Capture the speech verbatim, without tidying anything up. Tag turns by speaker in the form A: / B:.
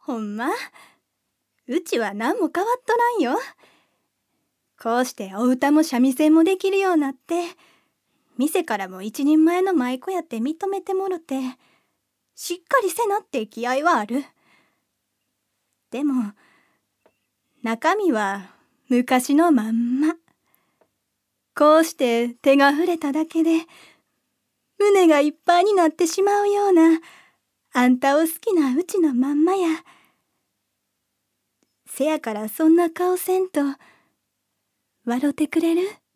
A: ほんま、うちは何も変わっとらんよ。こうしてお歌も三味線もできるようなって、店からも一人前の舞妓やって認めてもろて、しっかりせなって気合はある。でも、中身は昔のまんま。こうして手が触れただけで、胸がいっぱいになってしまうような、あんたを好きなうちのまんまや。せやからそんな顔せんと、笑ってくれる？